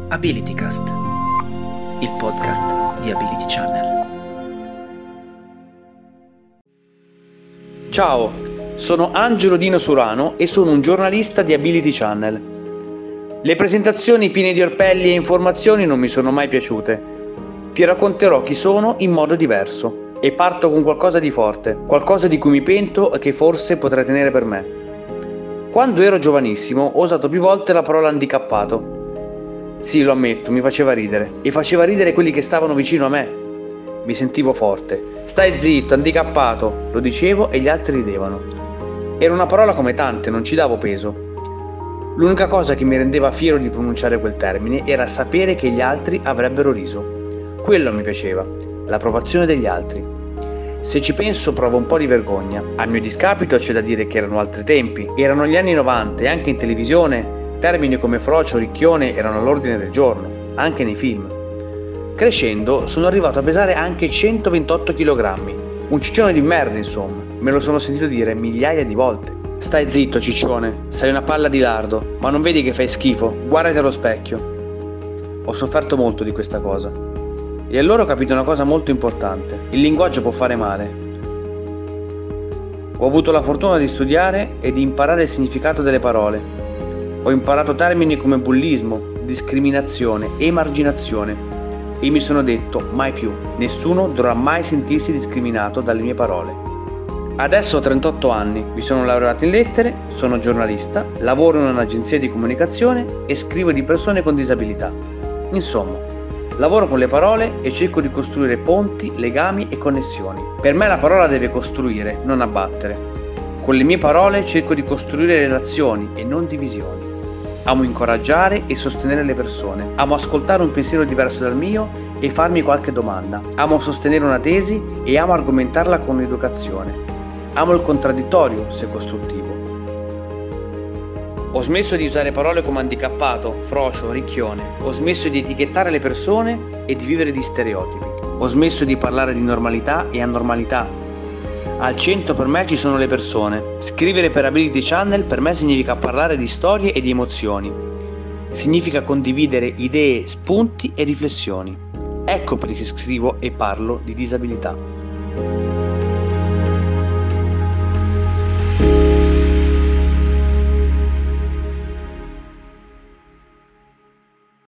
AbilityCast, il podcast di Ability Channel. Ciao, sono Angelo Dino Surano e sono un giornalista di Ability Channel. Le presentazioni piene di orpelli e informazioni non mi sono mai piaciute. Ti racconterò chi sono in modo diverso e parto con qualcosa di forte, qualcosa di cui mi pento e che forse potrei tenere per me. Quando ero giovanissimo ho usato più volte la parola handicappato. Sì, lo ammetto, mi faceva ridere e faceva ridere quelli che stavano vicino a me. Mi sentivo forte. Stai zitto, handicappato, lo dicevo e gli altri ridevano. Era una parola come tante, non ci davo peso. L'unica cosa che mi rendeva fiero di pronunciare quel termine era sapere che gli altri avrebbero riso. Quello mi piaceva, l'approvazione degli altri. Se ci penso provo un po' di vergogna. A mio discapito c'è da dire che erano altri tempi, erano gli anni 90 e anche in televisione termini come frocio, ricchione erano all'ordine del giorno, anche nei film. Crescendo sono arrivato a pesare anche 128 kg, un ciccione di merda insomma, me lo sono sentito dire migliaia di volte. Stai zitto ciccione, sei una palla di lardo, ma non vedi che fai schifo, guardati allo specchio. Ho sofferto molto di questa cosa. E allora ho capito una cosa molto importante, il linguaggio può fare male. Ho avuto la fortuna di studiare e di imparare il significato delle parole. Ho imparato termini come bullismo, discriminazione, emarginazione e mi sono detto mai più, nessuno dovrà mai sentirsi discriminato dalle mie parole. Adesso ho 38 anni, mi sono laureato in lettere, sono giornalista, lavoro in un'agenzia di comunicazione e scrivo di persone con disabilità. Insomma, lavoro con le parole e cerco di costruire ponti, legami e connessioni. Per me la parola deve costruire, non abbattere. Con le mie parole cerco di costruire relazioni e non divisioni. Amo incoraggiare e sostenere le persone. Amo ascoltare un pensiero diverso dal mio e farmi qualche domanda. Amo sostenere una tesi e amo argomentarla con educazione. Amo il contraddittorio, se costruttivo. Ho smesso di usare parole come handicappato, frocio, ricchione. Ho smesso di etichettare le persone e di vivere di stereotipi. Ho smesso di parlare di normalità e anormalità. Al centro per me ci sono le persone. Scrivere per Ability Channel per me significa parlare di storie e di emozioni. Significa condividere idee, spunti e riflessioni. Ecco perché scrivo e parlo di disabilità.